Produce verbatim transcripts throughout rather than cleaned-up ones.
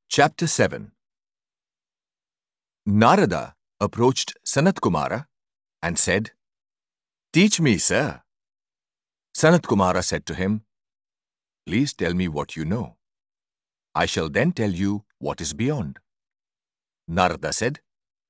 Chapter seven. Narada approached Sanat Kumara and said, "Teach me, sir." Sanat Kumara said to him, "Please tell me what you know. I shall then tell you what is beyond." Narada said,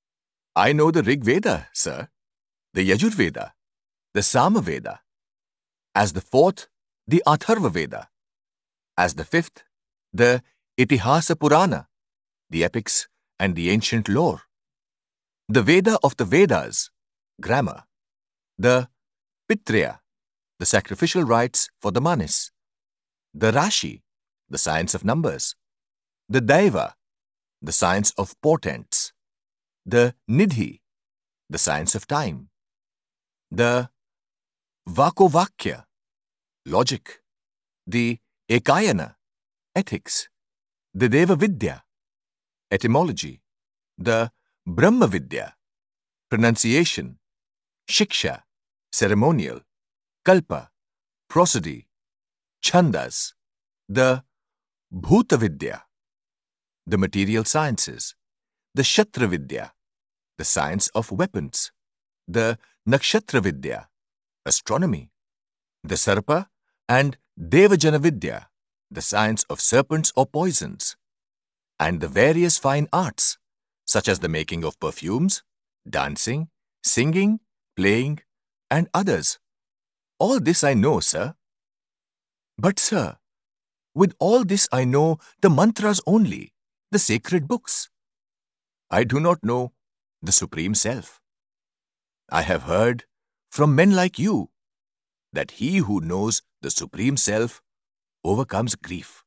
"I know the Rig Veda, sir, the Yajur Veda, the Sama Veda. As the fourth, the Atharva Veda. As the fifth, the Itihasa Purana, the epics and the ancient lore. The Veda of the Vedas, grammar. The Pitrya, the sacrificial rites for the manis. The Rashi, the science of numbers. The Daiva, the science of portents. The Nidhi, the science of time. The Vakovakya, logic. The Ekayana, ethics. The Deva Vidya, etymology. The Brahma Vidya, pronunciation. Shiksha, ceremonial. Kalpa, prosody. Chandas, the Bhuta Vidya, the material sciences. The Shatra Vidya, the science of weapons. The Nakshatra Vidya, astronomy. The Sarpa and Devajana Vidya, the science of serpents or poisons. And the various fine arts, such as the making of perfumes, dancing, singing, playing, and others. All this I know, sir. But, sir, with all this I know the mantras only, the sacred books. I do not know the Supreme Self. I have heard from men like you that he who knows the Supreme Self overcomes grief.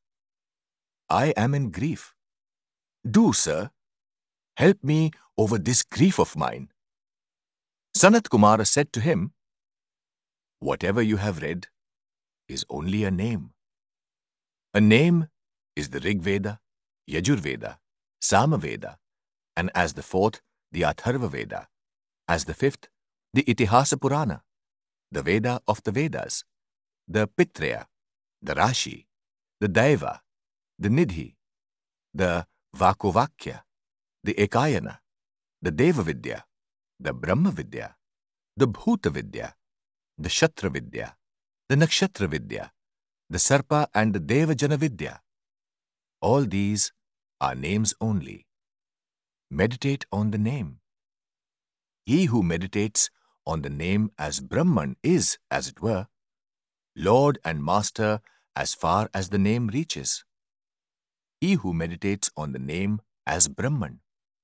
I am in grief. Do, sir, help me over this grief of mine." Sanat Kumara said to him, "Whatever you have read is only a name. A name is the Rig Veda, Yajur Veda, Sama Veda, and as the fourth, the Atharva Veda, as the fifth, the Itihasa Purana, the Veda of the Vedas, the Pitrya, the Rashi, the Daiva, the Nidhi, the Vakovakya, the Ekayana, the Deva Vidya, the Brahma Vidya, the Bhuta Vidya, the Shatra Vidya, the Nakshatra Vidya, the Sarpa and the Devajana Vidya. All these are names only. Meditate on the name. He who meditates on the name as Brahman is, as it were, Lord and Master as far as the name reaches. He who meditates on the name as Brahman."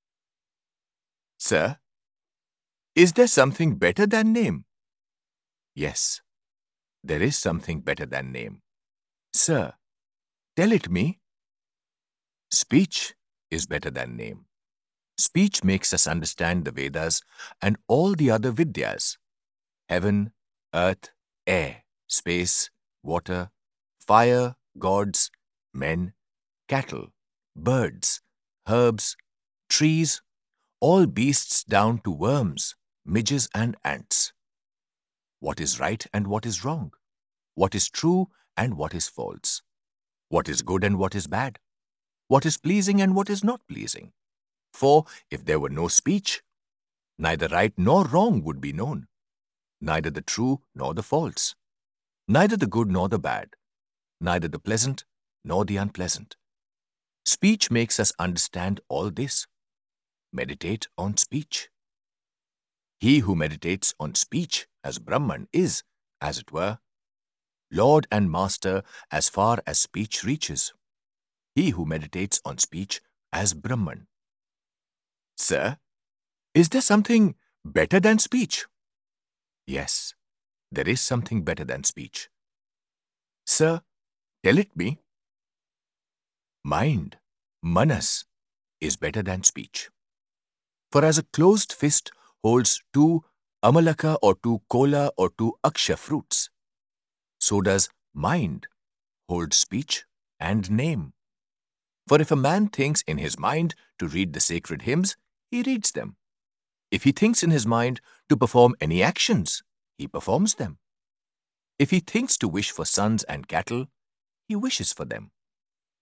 "Sir, is there something better than name?" "Yes, there is something better than name." "Sir, tell it me." "Speech is better than name. Speech makes us understand the Vedas and all the other Vidyas. Heaven, earth, air, space, water, fire, gods, men, cattle, birds, herbs, trees, all beasts down to worms, midges and ants. What is right and what is wrong? What is true and what is false? What is good and what is bad? What is pleasing and what is not pleasing? For if there were no speech, neither right nor wrong would be known, neither the true nor the false, neither the good nor the bad, neither the pleasant nor the unpleasant. Speech makes us understand all this. Meditate on speech. He who meditates on speech as Brahman is, as it were, Lord and Master as far as speech reaches. He who meditates on speech as Brahman." "Sir, is there something better than speech?" "Yes, there is something better than speech." "Sir, tell it me." "Mind, manas, is better than speech. For as a closed fist holds two amalaka or two kola or two aksha fruits, so does mind hold speech and name. For if a man thinks in his mind to read the sacred hymns, he reads them. If he thinks in his mind to perform any actions, he performs them. If he thinks to wish for sons and cattle, he wishes for them.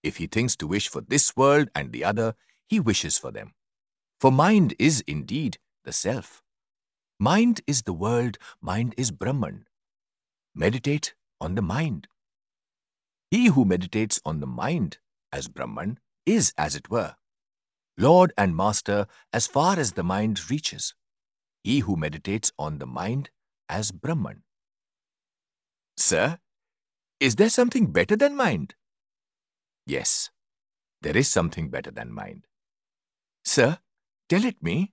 If he thinks to wish for this world and the other, he wishes for them. For mind is indeed the self. Mind is the world, mind is Brahman. Meditate on the mind. He who meditates on the mind as Brahman is, as it were, Lord and Master as far as the mind reaches. He who meditates on the mind as Brahman. Sir, is there something better than mind? Yes, there is something better than mind. Sir, tell it me.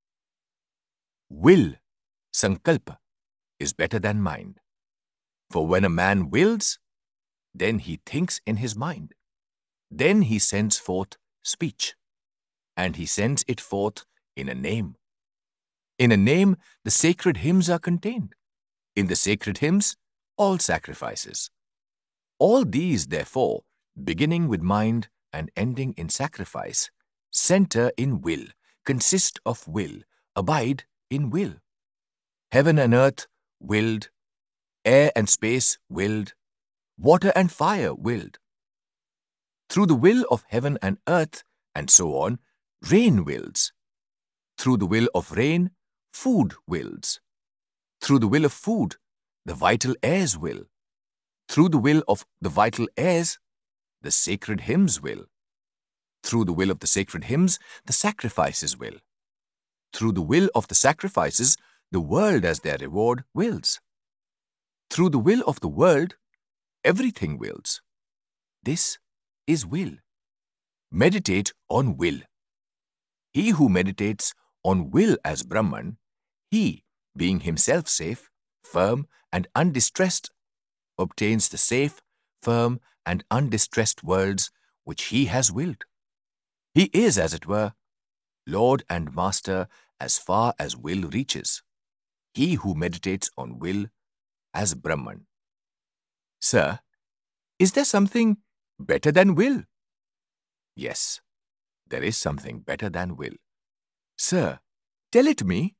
Will, sankalpa, is better than mind. For when a man wills, then he thinks in his mind. Then he sends forth speech, and he sends it forth in a name. In a name, the sacred hymns are contained. In the sacred hymns, all sacrifices. All these, therefore, beginning with mind and ending in sacrifice, center in will, consist of will, abide in will. Heaven and earth willed, air and space willed, water and fire willed. Through the will of heaven and earth, and so on, rain wills. Through the will of rain, food wills. Through the will of food, the vital airs will. Through the will of the vital airs, the sacred hymns will. Through the will of the sacred hymns, the sacrifices will. Through the will of the sacrifices, the world as their reward wills. Through the will of the world, everything wills. This is will. Meditate on will. He who meditates on will as Brahman, he, being himself safe, firm, and undistressed, obtains the safe, firm, and undistressed worlds which he has willed. He is, as it were, Lord and Master as far as will reaches. He who meditates on will as Brahman. Sir, is there something better than will? Yes, there is something better than will. Sir, tell it me.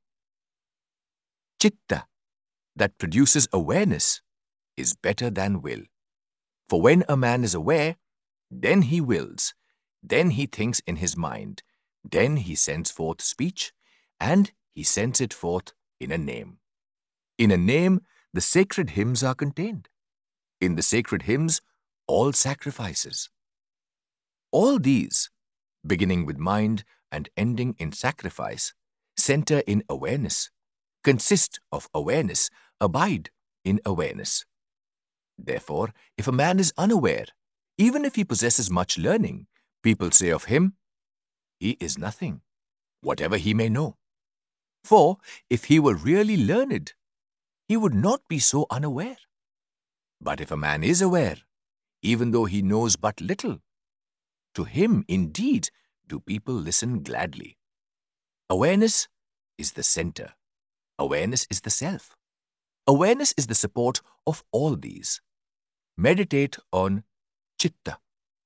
Chitta, that produces awareness, is better than will. For when a man is aware, then he wills, then he thinks in his mind, then he sends forth speech, and he sends it forth in a name. In a name, the sacred hymns are contained. In the sacred hymns, all sacrifices. All these, beginning with mind and ending in sacrifice, center in awareness, consist of awareness, abide in awareness. Therefore, if a man is unaware, even if he possesses much learning, people say of him, he is nothing, whatever he may know. For if he were really learned, he would not be so unaware. But if a man is aware, even though he knows but little, to him indeed do people listen gladly. Awareness is the center. Awareness is the self. Awareness is the support of all these. Meditate on Chitta.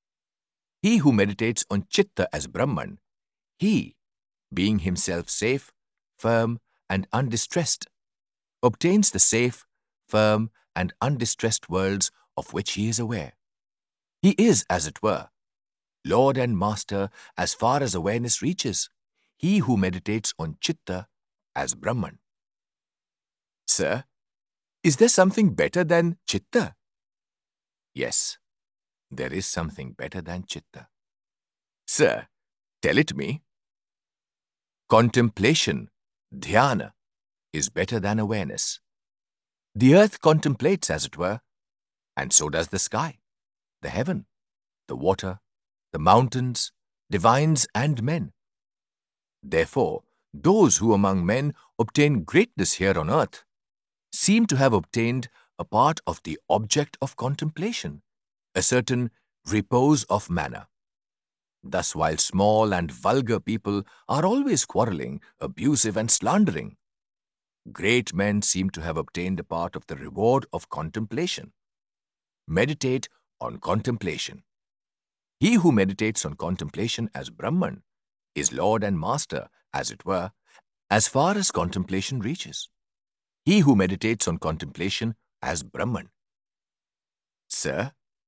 He who meditates on Chitta as Brahman, he, being himself safe, firm, and undistressed, obtains the safe, firm, and undistressed worlds of which he is aware. He is, as it were, Lord and Master as far as awareness reaches, he who meditates on Chitta as Brahman. Sir, is there something better than Chitta? Yes, there is something better than Chitta. Sir, tell it me. Contemplation, dhyana, is better than awareness. The earth contemplates, as it were, and so does the sky, the heaven, the water, the mountains, divines and men. Therefore, those who among men obtain greatness here on earth seem to have obtained a part of the object of contemplation, a certain repose of manner. Thus, while small and vulgar people are always quarreling, abusive and slandering, great men seem to have obtained a part of the reward of contemplation. Meditate on contemplation. He who meditates on contemplation as Brahman is Lord and Master, as it were, as far as contemplation reaches. He who meditates on contemplation as Brahman. Sir,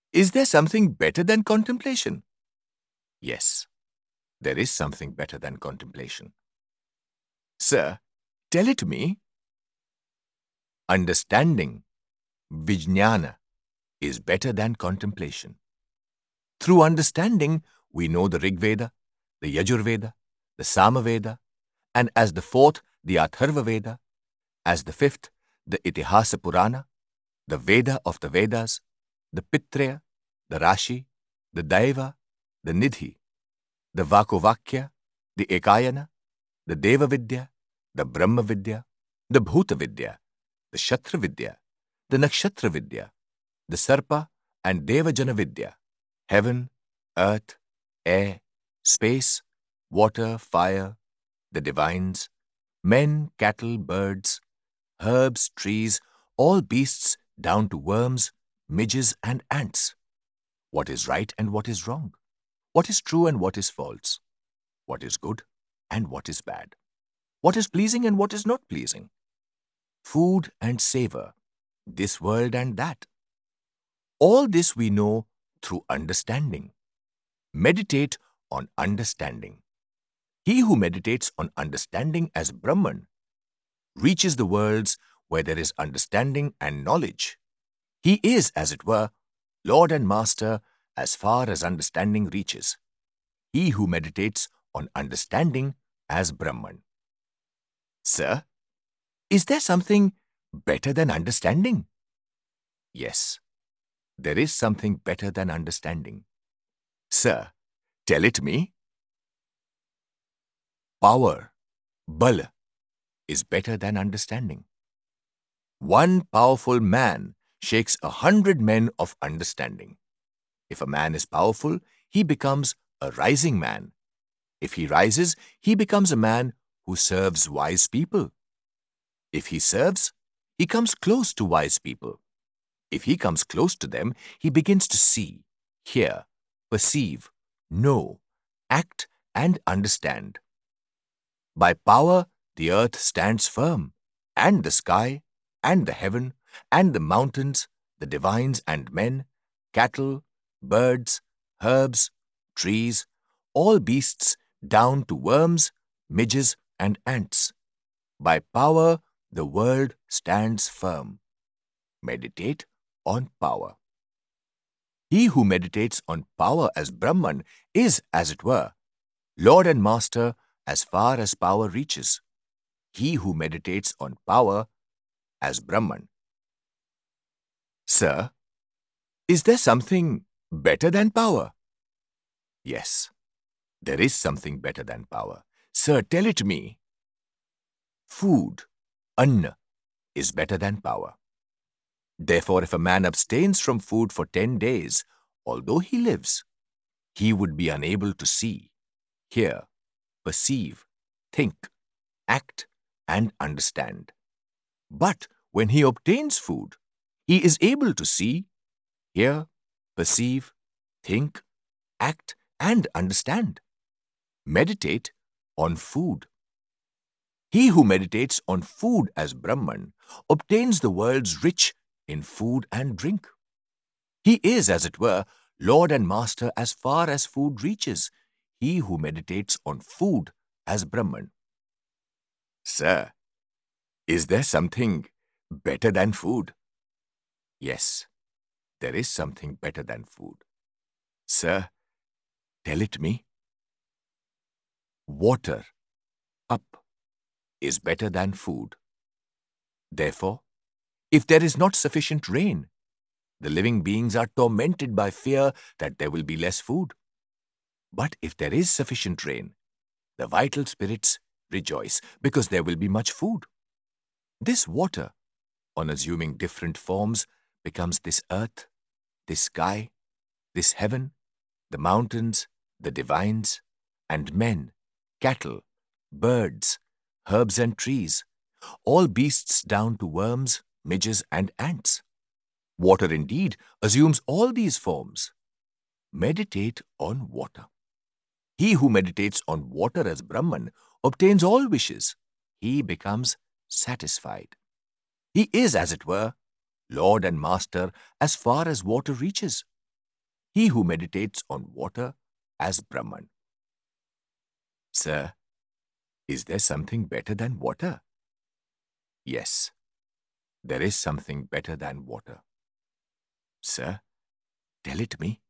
Is there something better than contemplation? Yes, there is something better than contemplation. Sir, tell it me. Understanding, vijnana, is better than contemplation. Through understanding, we know the Rig Veda, the Yajurveda, the Samaveda, and as the fourth, the Atharva Veda, as the fifth, the Itihasa Purana, the Veda of the Vedas, the Pitraya, the Rashi, the Daiva, the Nidhi, the Vakovakya, the Ekayana, the Deva Vidya, the Brahma Vidya, the Bhuta Vidya, the Shatra Vidya, the Nakshatra Vidya, the Sarpa and Devajana Vidya, heaven, earth, air, space, water, fire, the divines, men, cattle, birds, herbs, trees, all beasts down to worms, midges and ants. What is right and what is wrong? What is true and what is false? What is good and what is bad? What is pleasing and what is not pleasing? Food and savor, this world and that. All this we know through understanding. Meditate on understanding. He who meditates on understanding as Brahman reaches the worlds where there is understanding and knowledge. He is, as it were, Lord and Master as far as understanding reaches. He who meditates on understanding as Brahman. Sir, is there something better than understanding? Yes, there is something better than understanding. Sir, tell it me. Power, bal, is better than understanding. One powerful man shakes a hundred men of understanding. If a man is powerful, he becomes a rising man. If he rises, he becomes a man who serves wise people. If he serves, he comes close to wise people. If he comes close to them, he begins to see, hear, perceive, know, act, and understand. By power, the earth stands firm, and the sky, and the heaven, and the mountains, the divines and men, cattle, birds, herbs, trees, all beasts down to worms, midges, and ants. By power, the world stands firm. Meditate on power. He who meditates on power as Brahman is, as it were, Lord and Master as far as power reaches. He who meditates on power as Brahman. Sir, is there something better than power? Yes, there is something better than power. Sir, tell it me. Food, anna, is better than power. Therefore, if a man abstains from food for ten days, although he lives, he would be unable to see, hear, perceive, think, act, and understand. But when he obtains food, he is able to see, hear, perceive, think, act, and understand. Meditate on food. He who meditates on food as Brahman obtains the worlds rich in food and drink. He is, as it were, Lord and Master as far as food reaches. He who meditates on food as Brahman. Sir, is there something better than food? Yes, there is something better than food. Sir, tell it me. Water, up, is better than food. Therefore, if there is not sufficient rain, the living beings are tormented by fear that there will be less food. But if there is sufficient rain, the vital spirits rejoice because there will be much food. This water, on assuming different forms, becomes this earth, this sky, this heaven, the mountains, the divines, and men, cattle, birds, herbs and trees, all beasts down to worms, midges, and ants. Water indeed assumes all these forms. Meditate on water. He who meditates on water as Brahman obtains all wishes. He becomes satisfied. He is, as it were, Lord and Master as far as water reaches. He who meditates on water as Brahman. Sir, is there something better than water? Yes, there is something better than water. Sir, tell it me.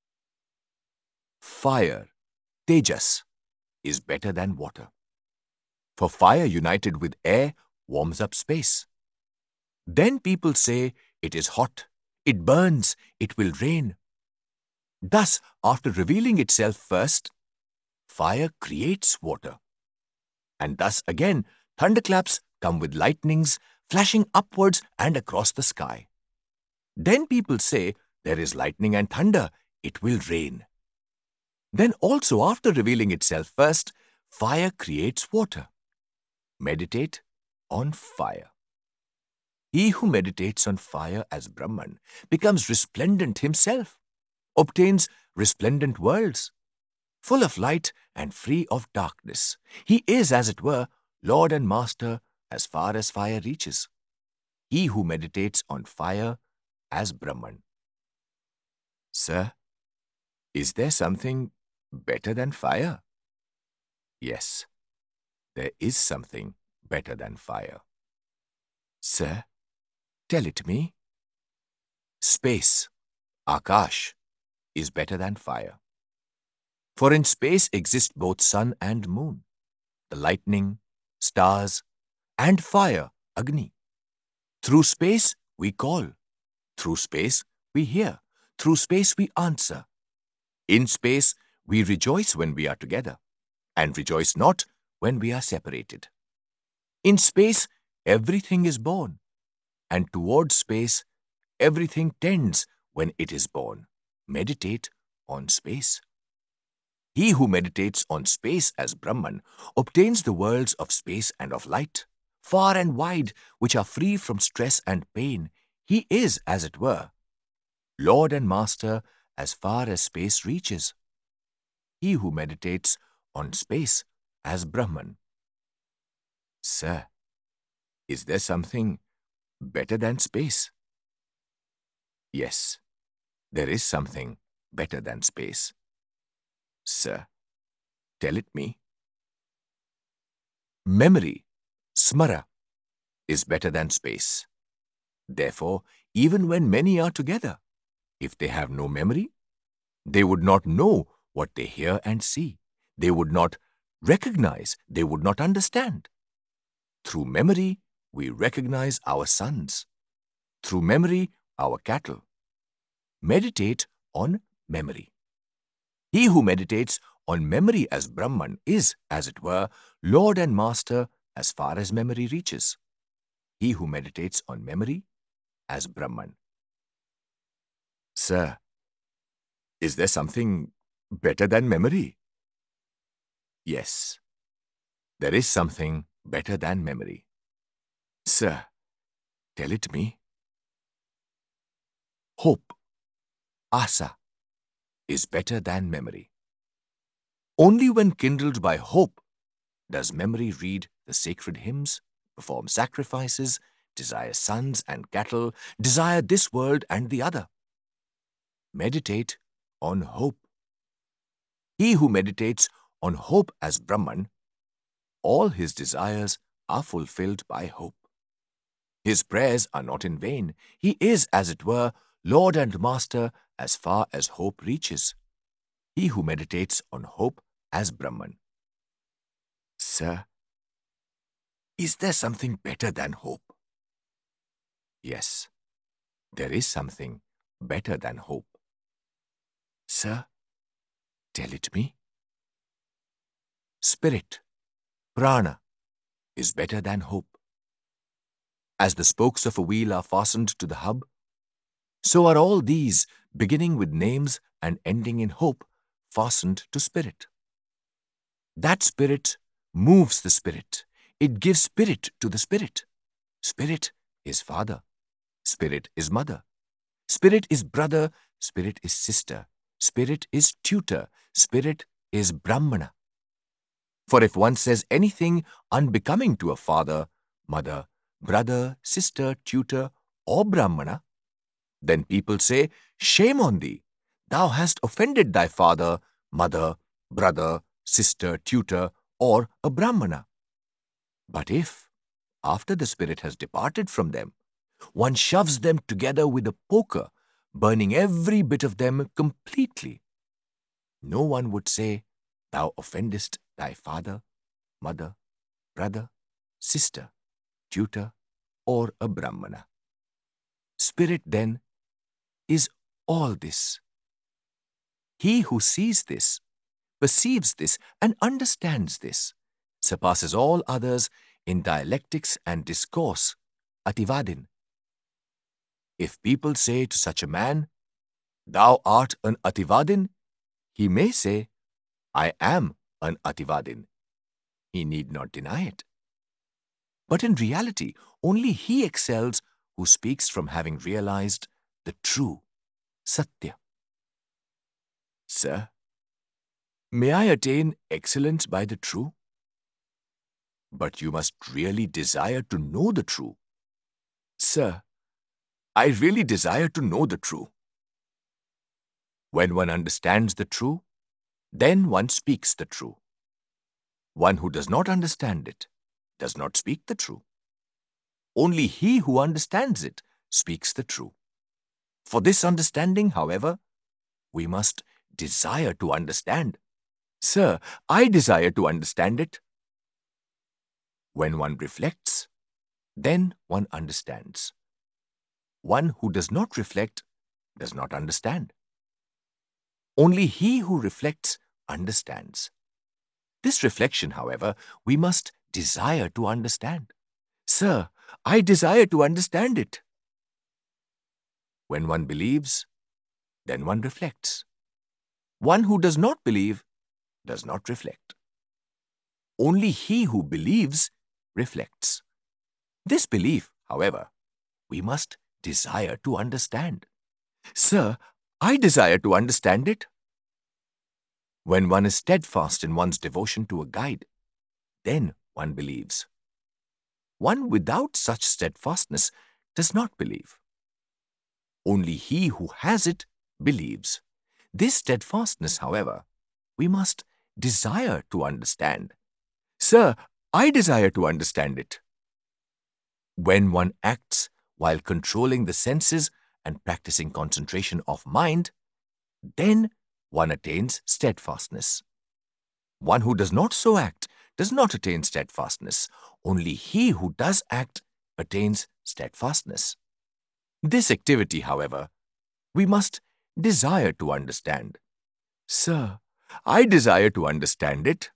Fire, Tejas, is better than water. For fire united with air warms up space. Then people say it is hot, it burns, it will rain. Thus, after revealing itself first, fire creates water. And thus again, thunderclaps come with lightnings flashing upwards and across the sky. Then people say there is lightning and thunder, it will rain. Then also after revealing itself first, fire creates water. Meditate on fire. He who meditates on fire as Brahman becomes resplendent himself, obtains resplendent worlds, full of light and free of darkness. He is, as it were, Lord and Master as far as fire reaches. He who meditates on fire as Brahman. Sir, is there something better than fire? Yes, there is something better than fire. Sir, tell it me. Space, Akash, is better than fire. For in space exist both sun and moon, the lightning, stars, and fire, Agni. Through space we call, through space we hear, through space we answer. In space we rejoice when we are together, and rejoice not when we are separated. In space everything is born, and towards space everything tends when it is born. Meditate on space. He who meditates on space as Brahman obtains the worlds of space and of light, far and wide, which are free from stress and pain. He is, as it were, Lord and Master as far as space reaches. He who meditates on space as Brahman. Sir, is there something better than space? Yes, there is something better than space. Sir, tell it me. Memory, Smara, is better than space. Therefore, even when many are together, if they have no memory, they would not know what they hear and see. They would not recognize, they would not understand. Through memory, we recognize our sons. Through memory, our cattle. Meditate on memory. He who meditates on memory as Brahman is, as it were, Lord and Master as far as memory reaches. He who meditates on memory as Brahman. Sir, is there something better than memory? Yes, there is something better than memory. Sir, tell it me. Hope, Asa, is better than memory. Only when kindled by hope does memory read the sacred hymns, perform sacrifices, desire sons and cattle, desire this world and the other. Meditate on hope. He who meditates on hope as Brahman, all his desires are fulfilled by hope. His prayers are not in vain. He is, as it were, Lord and Master as far as hope reaches. He who meditates on hope as Brahman. Sir, is there something better than hope? Yes, there is something better than hope. Sir, tell it me. Spirit, Prana, is better than hope. As the spokes of a wheel are fastened to the hub, so are all these, beginning with names and ending in hope, fastened to spirit. That spirit moves the spirit. It gives spirit to the spirit. Spirit is father. Spirit is mother. Spirit is brother. Spirit is sister. Spirit is tutor. Spirit is Brahmana. For if one says anything unbecoming to a father, mother, brother, sister, tutor, or Brahmana, then people say, shame on thee. thou hast offended thy father, mother, brother, sister, tutor, or a Brahmana. But if, after the spirit has departed from them, one shoves them together with a poker, burning every bit of them completely, no one would say, thou offendest thy father, mother, brother, sister, tutor, or a Brahmana. Spirit, then, is all this. He who sees this, perceives this, and understands this, surpasses all others in dialectics and discourse, Ativadin. If people say to such a man, thou art an Ativadin, he may say, I am an Ativadin. He need not deny it. But in reality, only he excels who speaks from having realized the true, Satya. Sir, may I attain excellence by the true? But you must really desire to know the true. Sir, I really desire to know the true. When one understands the true, then one speaks the true. One who does not understand it does not speak the true. Only he who understands it speaks the true. For this understanding, however, we must desire to understand. Sir, I desire to understand it. When one reflects, then one understands. One who does not reflect does not understand. Only he who reflects understands. This reflection, however, we must desire to understand. Sir, I desire to understand it. When one believes, then one reflects. One who does not believe does not reflect. Only he who believes reflects. This belief, however, we must desire to understand. Sir, I desire to understand it. When one is steadfast in one's devotion to a guide, then one believes. One without such steadfastness does not believe. Only he who has it believes. This steadfastness, however, we must desire to understand. Sir, I desire to understand it. When one acts while controlling the senses and practicing concentration of mind, then one attains steadfastness. One who does not so act does not attain steadfastness. Only he who does act attains steadfastness. This activity, however, we must desire to understand. Sir, I desire to understand it.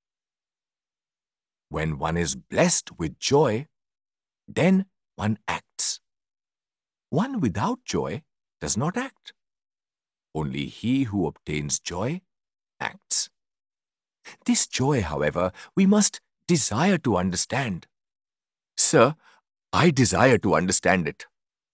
When one is blessed with joy, then one acts. One without joy does not act. Only he who obtains joy acts. This joy, however, we must desire to understand. Sir, I desire to understand it.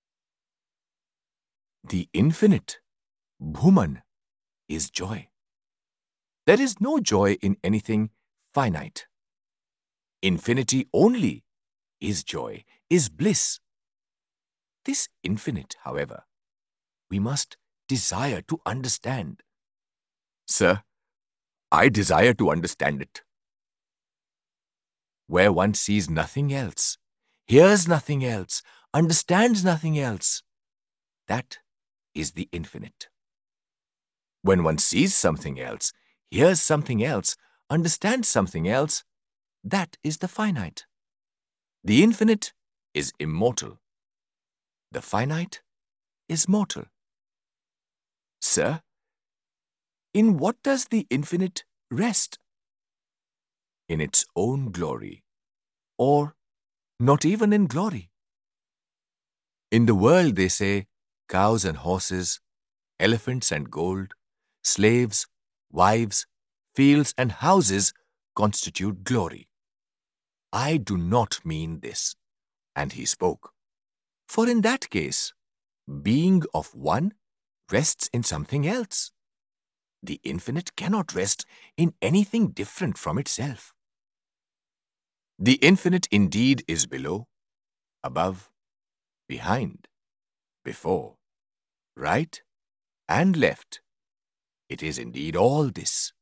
The infinite, Bhuman, is joy. There is no joy in anything finite. Infinity only is joy, is bliss. This infinite, however, we must desire to understand. Sir, I desire to understand it. Where one sees nothing else, hears nothing else, understands nothing else, that is the infinite. When one sees something else, hears something else, understands something else, that is the finite. The infinite is immortal. The finite is mortal. Sir, in what does the infinite rest? In its own glory, or not even in glory. In the world, they say, cows and horses, elephants and gold, slaves, wives, fields and houses constitute glory. I do not mean this. And he spoke. For in that case, being of one rests in something else. The infinite cannot rest in anything different from itself. The infinite indeed is below, above, behind, before, right, and left. It is indeed all this.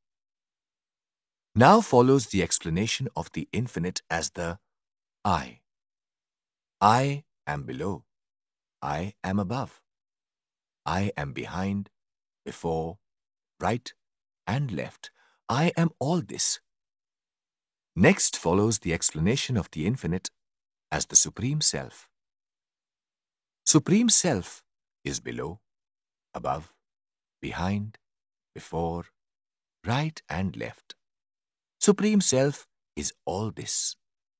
Now follows the explanation of the infinite as the I. I am below. I am above. I am behind, before, right, and left. I am all this. Next follows the explanation of the infinite as the Supreme Self. Supreme Self is below, above, behind, before, right, and left. Supreme Self is all this.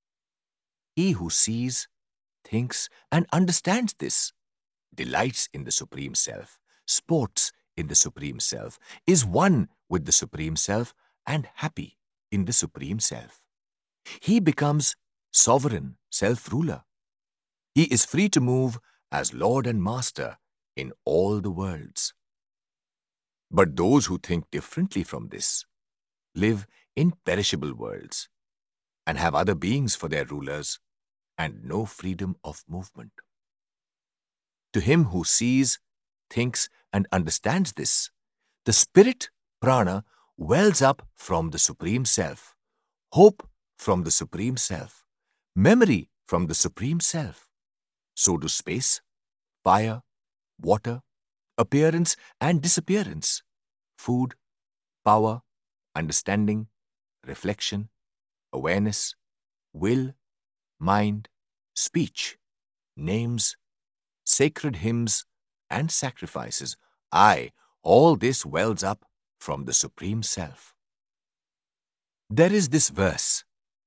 He who sees, thinks, and understands this delights in the Supreme Self, sports in the Supreme Self, is one with the Supreme Self, and happy in the Supreme Self. He becomes sovereign self-ruler. He is free to move as Lord and Master in all the worlds. But those who think differently from this live in perishable worlds and have other beings for their rulers and no freedom of movement. To him who sees, thinks, and understands this, the spirit, prana, wells up from the Supreme Self, hope from the Supreme Self, memory from the Supreme Self. So do space, fire, water, appearance and disappearance, food, power, understanding, reflection, awareness, will, mind, speech, names, sacred hymns, and sacrifices. I, all this wells up from the Supreme Self. There is this verse.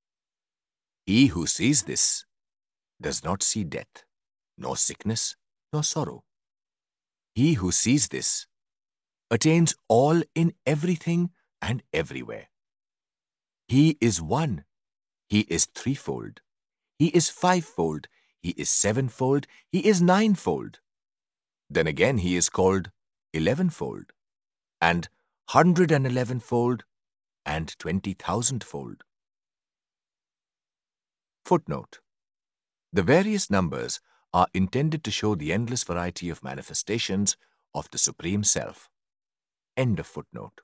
He who sees this does not see death, nor sickness, nor sorrow. He who sees this attains all in everything and everywhere. He is one. He is threefold. He is fivefold. He is sevenfold. He is ninefold. Then again he is called elevenfold, and hundred and elevenfold, and twenty thousandfold. Footnote. The various numbers are intended to show the endless variety of manifestations of the Supreme Self. End of footnote.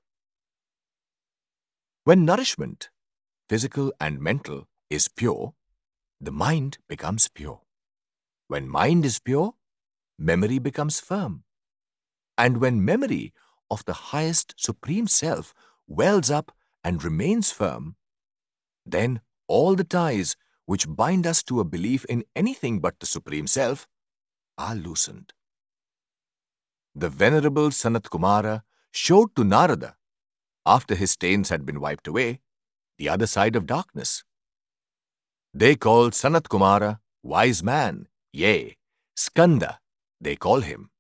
When nourishment, physical and mental, is pure, the mind becomes pure. When mind is pure, memory becomes firm. And when memory of the highest Supreme Self wells up and remains firm, then all the ties which bind us to a belief in anything but the Supreme Self are loosened. The Venerable Sanat Kumara showed to Narada, after his stains had been wiped away, the other side of darkness. They call Sanat Kumara wise man, yea, Skanda, they call him.